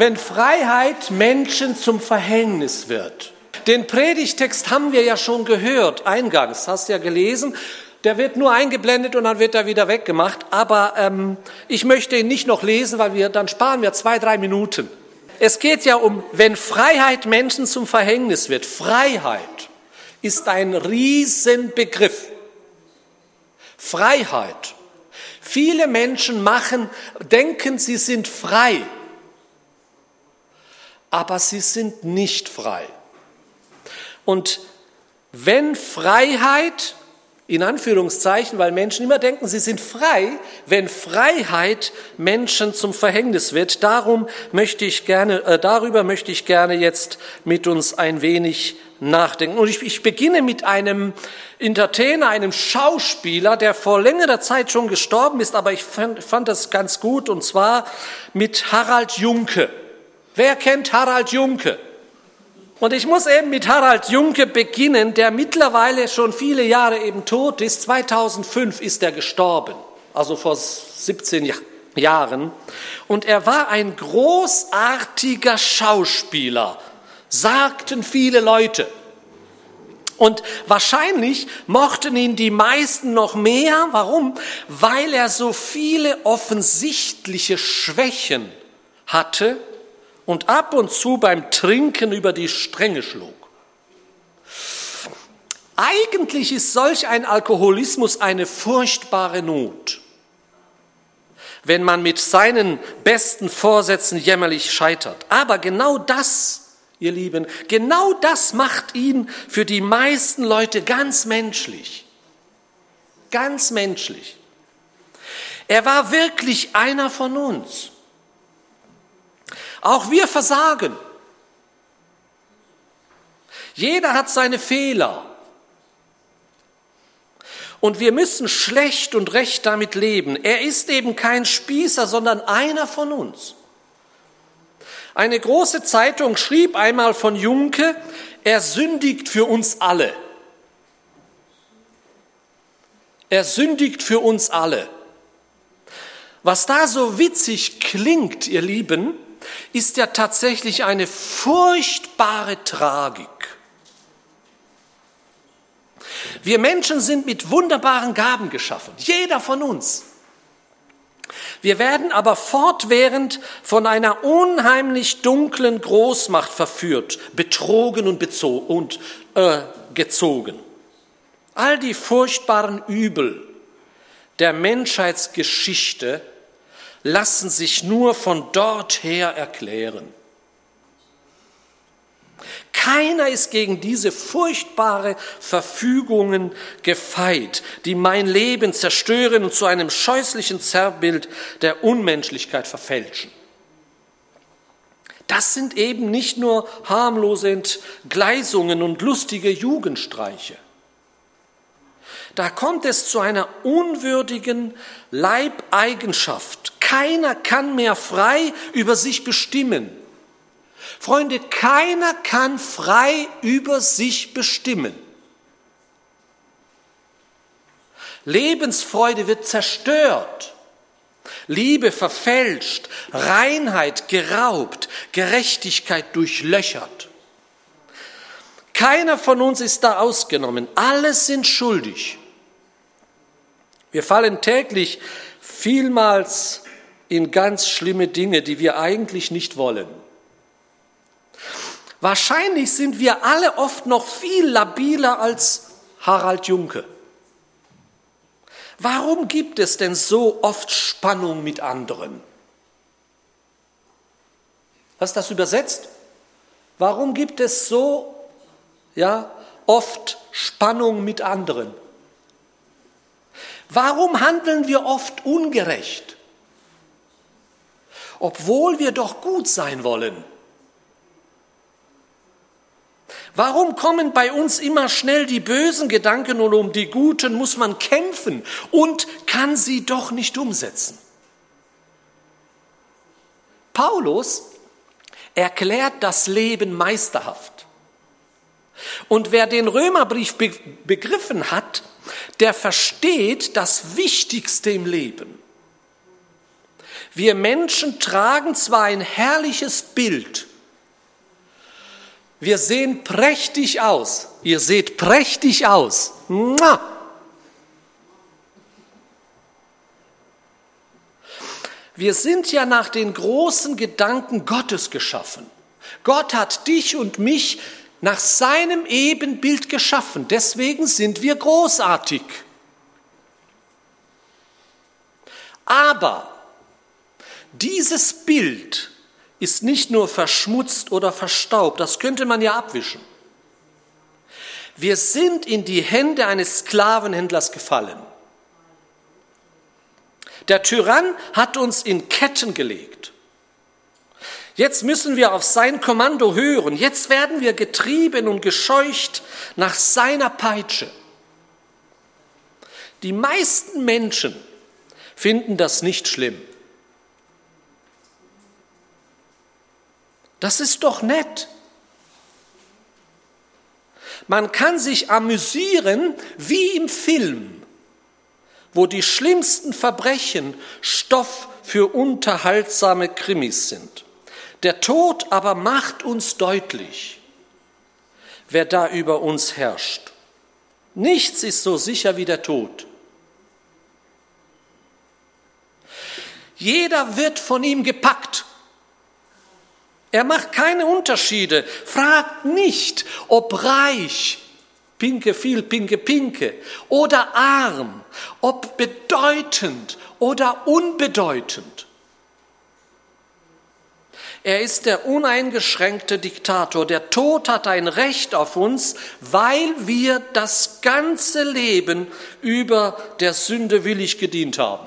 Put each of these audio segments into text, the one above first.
wenn Freiheit Menschen zum Verhängnis wird. Den Predigtext haben wir ja schon gehört, eingangs, hast du ja gelesen. Der wird nur eingeblendet und dann wird er wieder weggemacht. Aber ich möchte ihn nicht noch lesen, weil dann sparen wir 2-3 Minuten. Es geht ja um, wenn Freiheit Menschen zum Verhängnis wird. Freiheit ist ein Riesenbegriff. Freiheit. Viele Menschen denken, sie sind frei, aber sie sind nicht frei. Und wenn Freiheit, in Anführungszeichen, weil Menschen immer denken, sie sind frei, wenn Freiheit Menschen zum Verhängnis wird, darüber möchte ich gerne jetzt mit uns ein wenig nachdenken. Und ich beginne mit einem Entertainer, einem Schauspieler, der vor längerer Zeit schon gestorben ist, aber ich fand das ganz gut, und zwar mit Harald Junke. Wer kennt Harald Junke? Und ich muss eben mit Harald Junke beginnen, der mittlerweile schon viele Jahre eben tot ist. 2005 ist er gestorben, also vor 17 Jahren. Und er war ein großartiger Schauspieler, sagten viele Leute. Und wahrscheinlich mochten ihn die meisten noch mehr. Warum? Weil er so viele offensichtliche Schwächen hatte und ab und zu beim Trinken über die Stränge schlug. Eigentlich ist solch ein Alkoholismus eine furchtbare Not, wenn man mit seinen besten Vorsätzen jämmerlich scheitert. Aber genau das, ihr Lieben, genau das macht ihn für die meisten Leute ganz menschlich. Ganz menschlich. Er war wirklich einer von uns. Auch wir versagen. Jeder hat seine Fehler. Und wir müssen schlecht und recht damit leben. Er ist eben kein Spießer, sondern einer von uns. Eine große Zeitung schrieb einmal von Junke, er sündigt für uns alle. Er sündigt für uns alle. Was da so witzig klingt, ihr Lieben, ist ja tatsächlich eine furchtbare Tragik. Wir Menschen sind mit wunderbaren Gaben geschaffen, jeder von uns. Wir werden aber fortwährend von einer unheimlich dunklen Großmacht verführt, betrogen und gezogen. All die furchtbaren Übel der Menschheitsgeschichte lassen sich nur von dort her erklären. Keiner ist gegen diese furchtbare Verfügungen gefeit, die mein Leben zerstören und zu einem scheußlichen Zerrbild der Unmenschlichkeit verfälschen. Das sind eben nicht nur harmlose Entgleisungen und lustige Jugendstreiche. Da kommt es zu einer unwürdigen Leibeigenschaft. Keiner kann mehr frei über sich bestimmen. Freunde, keiner kann frei über sich bestimmen. Lebensfreude wird zerstört, Liebe verfälscht, Reinheit geraubt, Gerechtigkeit durchlöchert. Keiner von uns ist da ausgenommen, alle sind schuldig. Wir fallen täglich vielmals in ganz schlimme Dinge, die wir eigentlich nicht wollen. Wahrscheinlich sind wir alle oft noch viel labiler als Harald Junke. Warum gibt es denn so oft Spannung mit anderen? Hast du das übersetzt? Warum gibt es so oft Spannung mit anderen? Warum handeln wir oft ungerecht, obwohl wir doch gut sein wollen? Warum kommen bei uns immer schnell die bösen Gedanken und um die guten muss man kämpfen und kann sie doch nicht umsetzen? Paulus erklärt das Leben meisterhaft. Und wer den Römerbrief begriffen hat, der versteht das Wichtigste im Leben. Wir Menschen tragen zwar ein herrliches Bild. Wir sehen prächtig aus. Ihr seht prächtig aus. Mua! Wir sind ja nach den großen Gedanken Gottes geschaffen. Gott hat dich und mich nach seinem Ebenbild geschaffen. Deswegen sind wir großartig. Aber dieses Bild ist nicht nur verschmutzt oder verstaubt, das könnte man ja abwischen. Wir sind in die Hände eines Sklavenhändlers gefallen. Der Tyrann hat uns in Ketten gelegt. Jetzt müssen wir auf sein Kommando hören. Jetzt werden wir getrieben und gescheucht nach seiner Peitsche. Die meisten Menschen finden das nicht schlimm. Das ist doch nett. Man kann sich amüsieren wie im Film, wo die schlimmsten Verbrechen Stoff für unterhaltsame Krimis sind. Der Tod aber macht uns deutlich, wer da über uns herrscht. Nichts ist so sicher wie der Tod. Jeder wird von ihm gepackt. Er macht keine Unterschiede, fragt nicht, ob reich, pinke viel, pinke pinke, oder arm, ob bedeutend oder unbedeutend. Er ist der uneingeschränkte Diktator. Der Tod hat ein Recht auf uns, weil wir das ganze Leben über der Sünde willig gedient haben.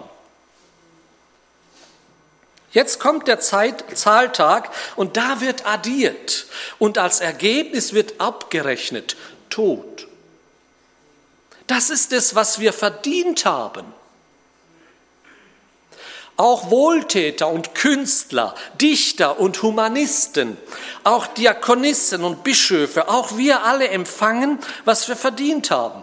Jetzt kommt der Zahltag und da wird addiert und als Ergebnis wird abgerechnet. Tod. Das ist es, was wir verdient haben. Auch Wohltäter und Künstler, Dichter und Humanisten, auch Diakonissen und Bischöfe, auch wir alle empfangen, was wir verdient haben.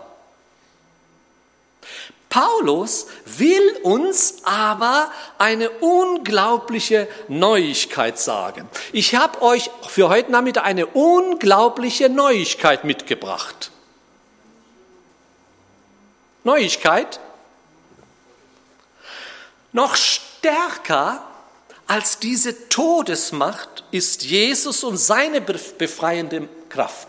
Paulus will uns aber eine unglaubliche Neuigkeit sagen. Ich habe euch für heute Nachmittag eine unglaubliche Neuigkeit mitgebracht. Neuigkeit? Noch stärker als diese Todesmacht ist Jesus und seine befreiende Kraft.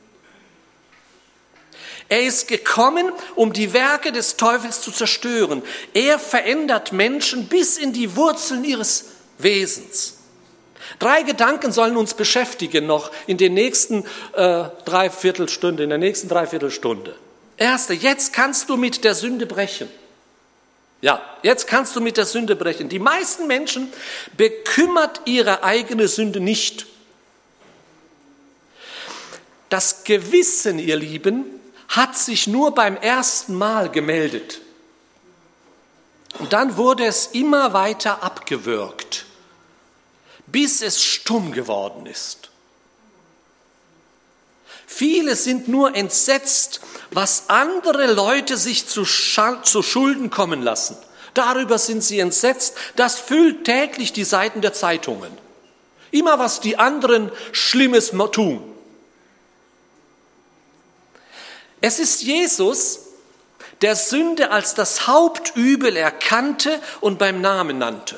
Er ist gekommen, um die Werke des Teufels zu zerstören. Er verändert Menschen bis in die Wurzeln ihres Wesens. 3 Gedanken sollen uns beschäftigen noch in der nächsten Dreiviertelstunde. Erste, jetzt kannst du mit der Sünde brechen. Ja, jetzt kannst du mit der Sünde brechen. Die meisten Menschen bekümmert ihre eigene Sünde nicht. Das Gewissen, ihr Lieben, hat sich nur beim ersten Mal gemeldet. Und dann wurde es immer weiter abgewürgt, bis es stumm geworden ist. Viele sind nur entsetzt, was andere Leute sich zu Schulden kommen lassen. Darüber sind sie entsetzt. Das füllt täglich die Seiten der Zeitungen. Immer was die anderen Schlimmes tun. Es ist Jesus, der Sünde als das Hauptübel erkannte und beim Namen nannte.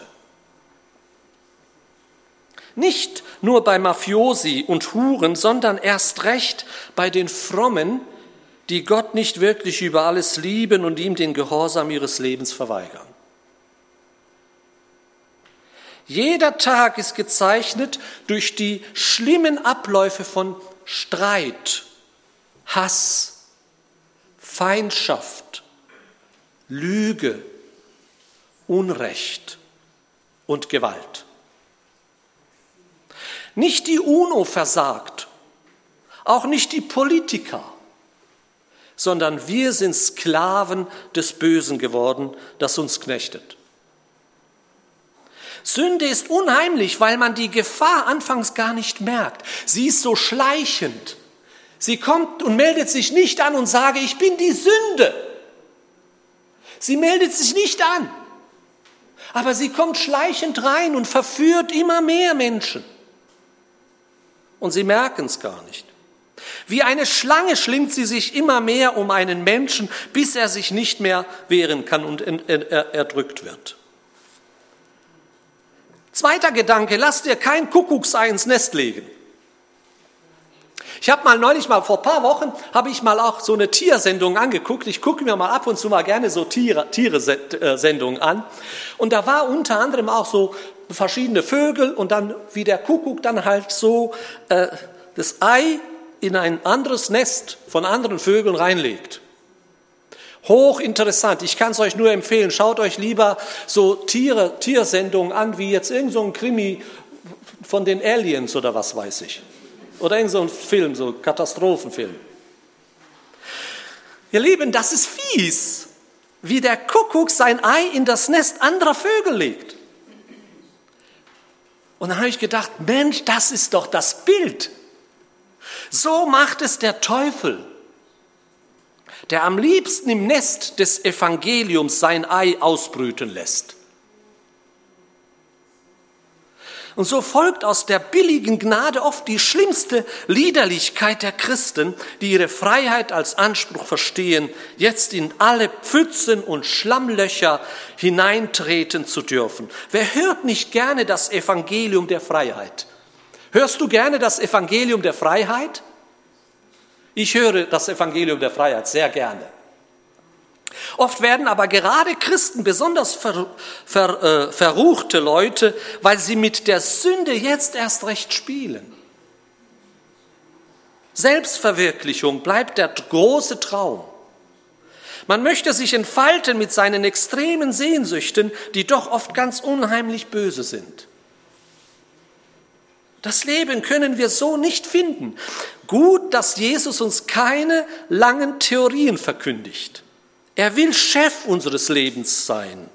Nicht nur bei Mafiosi und Huren, sondern erst recht bei den Frommen, die Gott nicht wirklich über alles lieben und ihm den Gehorsam ihres Lebens verweigern. Jeder Tag ist gezeichnet durch die schlimmen Abläufe von Streit, Hass, Feindschaft, Lüge, Unrecht und Gewalt. Nicht die UNO versagt, auch nicht die Politiker, sondern wir sind Sklaven des Bösen geworden, das uns knechtet. Sünde ist unheimlich, weil man die Gefahr anfangs gar nicht merkt. Sie ist so schleichend. Sie kommt und meldet sich nicht an und sage, ich bin die Sünde. Sie meldet sich nicht an. Aber sie kommt schleichend rein und verführt immer mehr Menschen. Und sie merken es gar nicht. Wie eine Schlange schlingt sie sich immer mehr um einen Menschen, bis er sich nicht mehr wehren kann und erdrückt wird. Zweiter Gedanke, lass dir kein Kuckucksei ins Nest legen. Ich habe vor ein paar Wochen, auch so eine Tiersendung angeguckt. Ich gucke mir mal ab und zu mal gerne so Tieresendungen an. Und da war unter anderem auch so verschiedene Vögel und dann, wie der Kuckuck dann halt so das Ei in ein anderes Nest von anderen Vögeln reinlegt. Hochinteressant, ich kann es euch nur empfehlen, schaut euch lieber so Tiersendungen an, wie jetzt irgend so ein Krimi von den Aliens oder was weiß ich. Oder irgend so ein Film, so ein Katastrophenfilm. Ihr Lieben, das ist fies, wie der Kuckuck sein Ei in das Nest anderer Vögel legt. Und dann habe ich gedacht, Mensch, das ist doch das Bild. So macht es der Teufel, der am liebsten im Nest des Evangeliums sein Ei ausbrüten lässt. Und so folgt aus der billigen Gnade oft die schlimmste Liederlichkeit der Christen, die ihre Freiheit als Anspruch verstehen, jetzt in alle Pfützen und Schlammlöcher hineintreten zu dürfen. Wer hört nicht gerne das Evangelium der Freiheit? Hörst du gerne das Evangelium der Freiheit? Ich höre das Evangelium der Freiheit sehr gerne. Oft werden aber gerade Christen besonders verruchte Leute, weil sie mit der Sünde jetzt erst recht spielen. Selbstverwirklichung bleibt der große Traum. Man möchte sich entfalten mit seinen extremen Sehnsüchten, die doch oft ganz unheimlich böse sind. Das Leben können wir so nicht finden. Gut, dass Jesus uns keine langen Theorien verkündigt. Er will Chef unseres Lebens sein.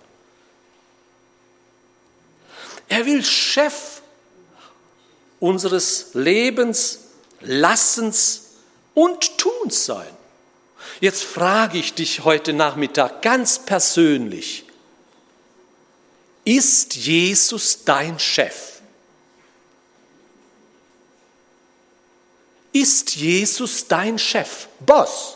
Er will Chef unseres Lebens, Lassens und Tuns sein. Jetzt frage ich dich heute Nachmittag ganz persönlich, ist Jesus dein Chef? Ist Jesus dein Chef, Boss?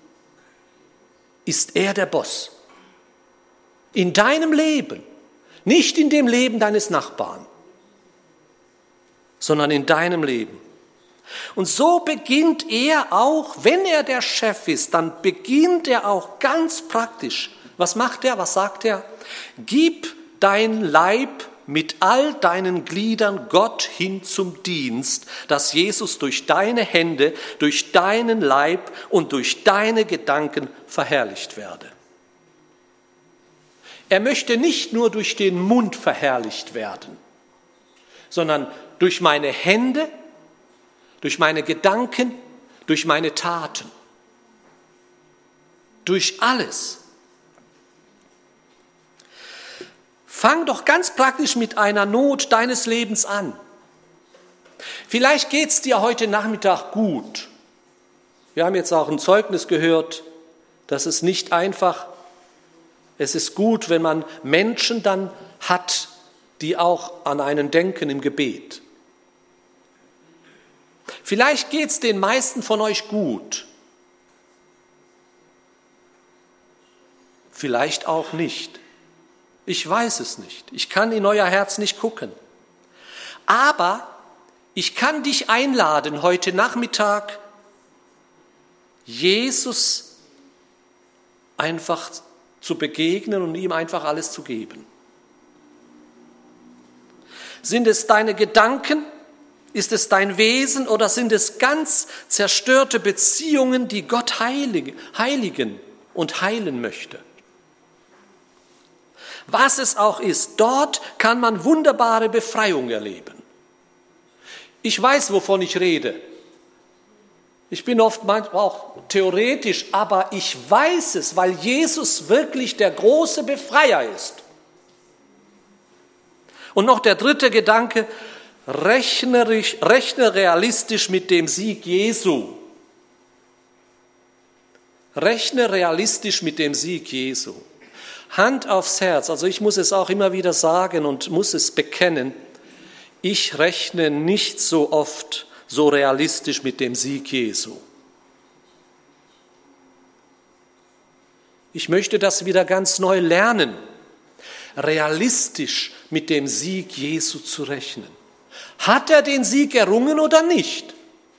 Ist er der Boss? In deinem Leben, nicht in dem Leben deines Nachbarn, sondern in deinem Leben. Und so beginnt er auch, wenn er der Chef ist, dann beginnt er auch ganz praktisch. Was macht er? Was sagt er? Gib dein Leib mit all deinen Gliedern Gott hin zum Dienst, dass Jesus durch deine Hände, durch deinen Leib und durch deine Gedanken verherrlicht werde. Er möchte nicht nur durch den Mund verherrlicht werden, sondern durch meine Hände, durch meine Gedanken, durch meine Taten, durch alles. Fang doch ganz praktisch mit einer Not deines Lebens an. Vielleicht geht es dir heute Nachmittag gut. Wir haben jetzt auch ein Zeugnis gehört, dass es nicht einfach, es ist gut, wenn man Menschen dann hat, die auch an einen denken im Gebet. Vielleicht geht es den meisten von euch gut. Vielleicht auch nicht. Ich weiß es nicht. Ich kann in euer Herz nicht gucken. Aber ich kann dich einladen, heute Nachmittag Jesus einfach zu begegnen und ihm einfach alles zu geben. Sind es deine Gedanken? Ist es dein Wesen oder sind es ganz zerstörte Beziehungen, die Gott heiligen und heilen möchte? Was es auch ist, dort kann man wunderbare Befreiung erleben. Ich weiß, wovon ich rede. Ich bin oft manchmal auch theoretisch, aber ich weiß es, weil Jesus wirklich der große Befreier ist. Und noch der dritte Gedanke, rechne realistisch mit dem Sieg Jesu. Rechne realistisch mit dem Sieg Jesu. Hand aufs Herz, also ich muss es auch immer wieder sagen und muss es bekennen, ich rechne nicht so oft so realistisch mit dem Sieg Jesu. Ich möchte das wieder ganz neu lernen, realistisch mit dem Sieg Jesu zu rechnen. Hat er den Sieg errungen oder nicht?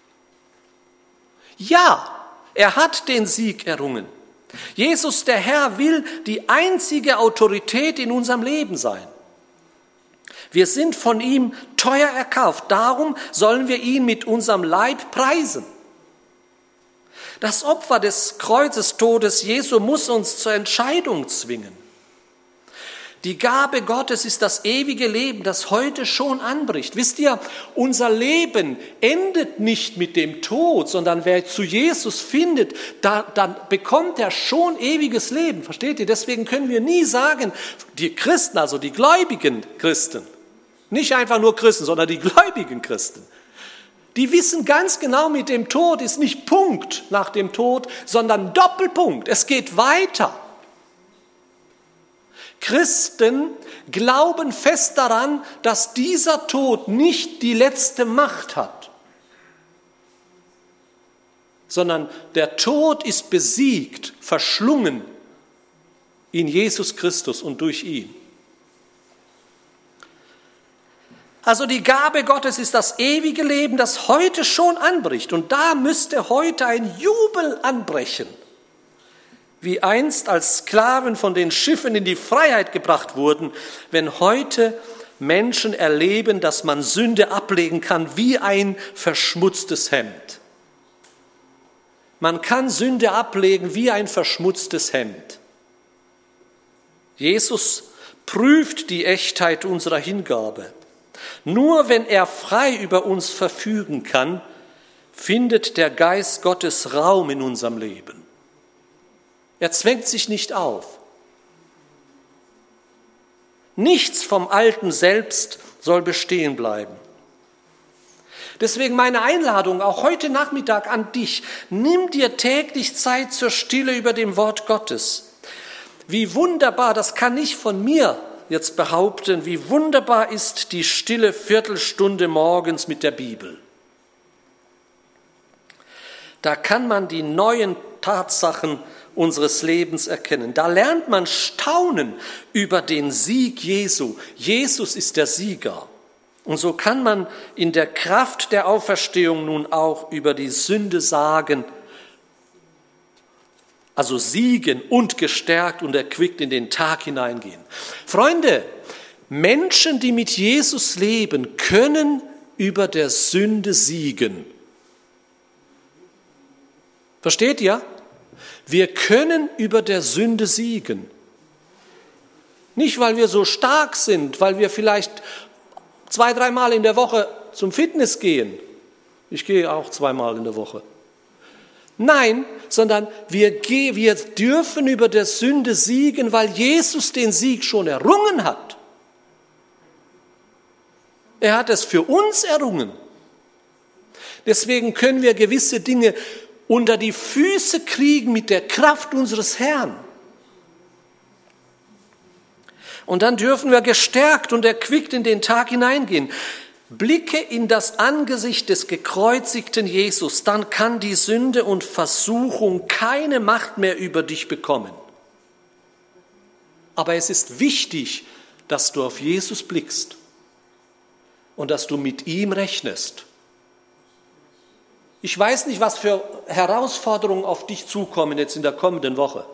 Ja, er hat den Sieg errungen. Jesus, der Herr, will die einzige Autorität in unserem Leben sein. Wir sind von ihm teuer erkauft, darum sollen wir ihn mit unserem Leib preisen. Das Opfer des Kreuzestodes Jesu muss uns zur Entscheidung zwingen. Die Gabe Gottes ist das ewige Leben, das heute schon anbricht. Wisst ihr, unser Leben endet nicht mit dem Tod, sondern wer zu Jesus findet, dann bekommt er schon ewiges Leben. Versteht ihr? Deswegen können wir nie sagen, die Christen, also die gläubigen Christen, nicht einfach nur Christen, sondern die gläubigen Christen, die wissen ganz genau, mit dem Tod ist nicht Punkt nach dem Tod, sondern Doppelpunkt. Es geht weiter. Christen glauben fest daran, dass dieser Tod nicht die letzte Macht hat, sondern der Tod ist besiegt, verschlungen in Jesus Christus und durch ihn. Also die Gabe Gottes ist das ewige Leben, das heute schon anbricht. Und da müsste heute ein Jubel anbrechen. Wie einst als Sklaven von den Schiffen in die Freiheit gebracht wurden, wenn heute Menschen erleben, dass man Sünde ablegen kann wie ein verschmutztes Hemd. Man kann Sünde ablegen wie ein verschmutztes Hemd. Jesus prüft die Echtheit unserer Hingabe. Nur wenn er frei über uns verfügen kann, findet der Geist Gottes Raum in unserem Leben. Er zwängt sich nicht auf. Nichts vom Alten Selbst soll bestehen bleiben. Deswegen meine Einladung auch heute Nachmittag an dich. Nimm dir täglich Zeit zur Stille über dem Wort Gottes. Wie wunderbar, das kann ich von mir jetzt behaupten, wie wunderbar ist die stille Viertelstunde morgens mit der Bibel. Da kann man die neuen Tatsachen unseres Lebens erkennen. Da lernt man staunen über den Sieg Jesu. Jesus ist der Sieger. Und so kann man in der Kraft der Auferstehung nun auch über die Sünde sagen, also siegen und gestärkt und erquickt in den Tag hineingehen. Freunde, Menschen, die mit Jesus leben, können über der Sünde siegen. Versteht ihr? Wir können über der Sünde siegen. Nicht, weil wir so stark sind, weil wir vielleicht 2-3 Mal in der Woche zum Fitness gehen. Ich gehe auch 2 Mal in der Woche. Nein, sondern wir dürfen über der Sünde siegen, weil Jesus den Sieg schon errungen hat. Er hat es für uns errungen. Deswegen können wir gewisse Dinge unter die Füße kriegen mit der Kraft unseres Herrn. Und dann dürfen wir gestärkt und erquickt in den Tag hineingehen. Blicke in das Angesicht des gekreuzigten Jesus, dann kann die Sünde und Versuchung keine Macht mehr über dich bekommen. Aber es ist wichtig, dass du auf Jesus blickst und dass du mit ihm rechnest. Ich weiß nicht, was für Herausforderungen auf dich zukommen jetzt in der kommenden Woche.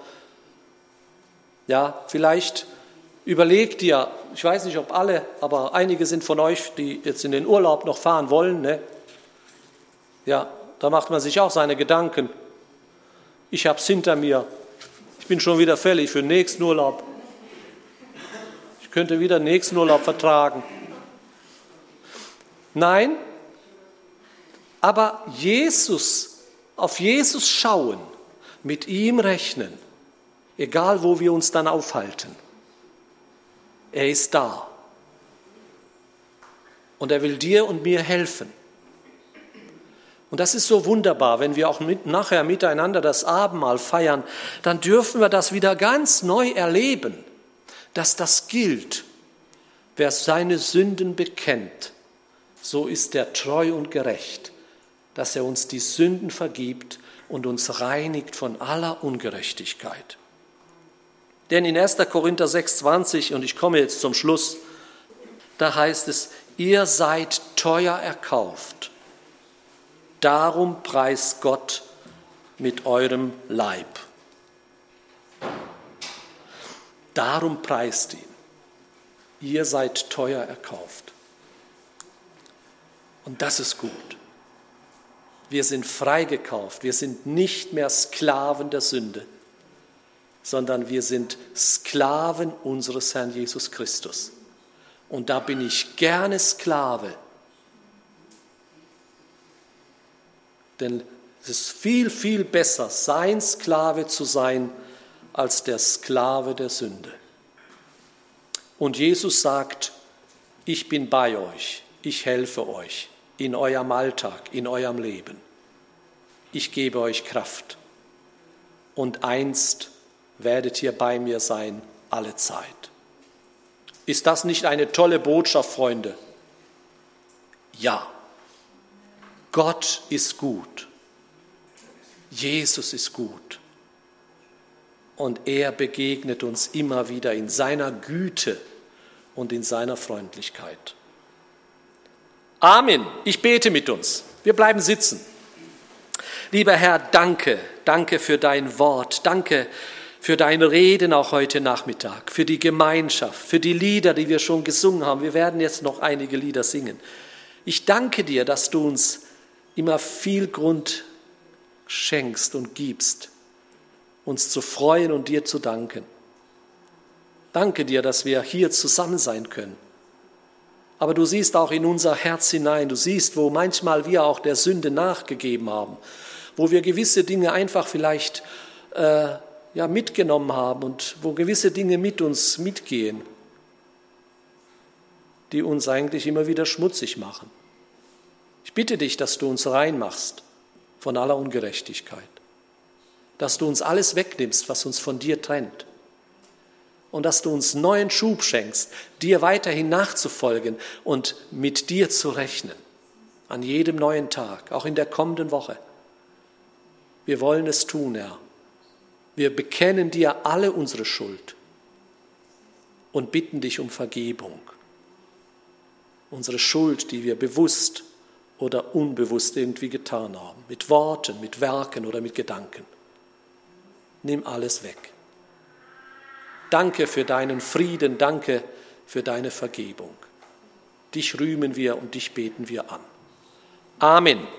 Ja, vielleicht überleg dir, ich weiß nicht, ob alle, aber einige sind von euch, die jetzt in den Urlaub noch fahren wollen. Ne? Ja, da macht man sich auch seine Gedanken. Ich habe es hinter mir. Ich bin schon wieder fällig für den nächsten Urlaub. Ich könnte wieder den nächsten Urlaub vertragen. Nein, aber auf Jesus schauen, mit ihm rechnen, egal wo wir uns dann aufhalten. Er ist da und er will dir und mir helfen. Und das ist so wunderbar, wenn wir auch nachher miteinander das Abendmahl feiern, dann dürfen wir das wieder ganz neu erleben. dass das gilt. Wer seine Sünden bekennt, so ist er treu und gerecht, dass er uns die Sünden vergibt und uns reinigt von aller Ungerechtigkeit. Denn in 1. Korinther 6,20, und ich komme jetzt zum Schluss, da heißt es, ihr seid teuer erkauft, darum preist Gott mit eurem Leib. Darum preist ihn. Ihr seid teuer erkauft. Und das ist gut. Wir sind freigekauft. Wir sind nicht mehr Sklaven der Sünde, sondern wir sind Sklaven unseres Herrn Jesus Christus. Und da bin ich gerne Sklave. Denn es ist viel, viel besser, sein Sklave zu sein, als der Sklave der Sünde. Und Jesus sagt, ich bin bei euch, ich helfe euch in eurem Alltag, in eurem Leben. Ich gebe euch Kraft. Und einst werdet ihr bei mir sein, alle Zeit. Ist das nicht eine tolle Botschaft, Freunde? Ja. Gott ist gut. Jesus ist gut. Und er begegnet uns immer wieder in seiner Güte und in seiner Freundlichkeit. Amen. Ich bete mit uns. Wir bleiben sitzen. Lieber Herr, danke. Danke für dein Wort. Danke für dein Reden auch heute Nachmittag, für die Gemeinschaft, für die Lieder, die wir schon gesungen haben. Wir werden jetzt noch einige Lieder singen. Ich danke dir, dass du uns immer viel Grund schenkst und gibst, uns zu freuen und dir zu danken. Danke dir, dass wir hier zusammen sein können. Aber du siehst auch in unser Herz hinein, du siehst, wo manchmal wir auch der Sünde nachgegeben haben, wo wir gewisse Dinge einfach vielleicht mitgenommen haben und wo gewisse Dinge mit uns mitgehen, die uns eigentlich immer wieder schmutzig machen. Ich bitte dich, dass du uns reinmachst von aller Ungerechtigkeit, dass du uns alles wegnimmst, was uns von dir trennt und dass du uns neuen Schub schenkst, dir weiterhin nachzufolgen und mit dir zu rechnen, an jedem neuen Tag, auch in der kommenden Woche. Wir wollen es tun, Herr. Wir bekennen dir alle unsere Schuld und bitten dich um Vergebung. Unsere Schuld, die wir bewusst oder unbewusst irgendwie getan haben, mit Worten, mit Werken oder mit Gedanken. Nimm alles weg. Danke für deinen Frieden, danke für deine Vergebung. Dich rühmen wir und dich beten wir an. Amen.